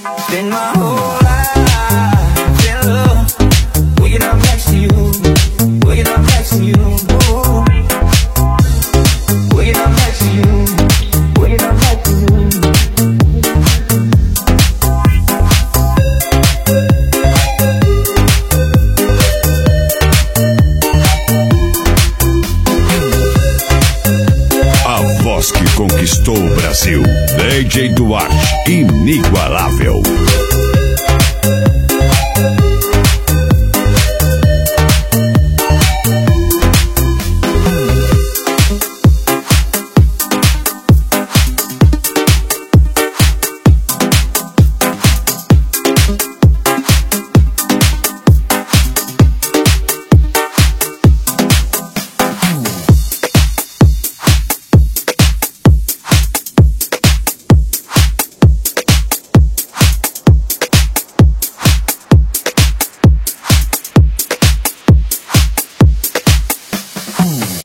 Spend my whole life in love, waking up next to you, waking up next to you, waking up next to you, waking up next to you. A voz que conquistou o Brasil, DJ Duarte, inigualável.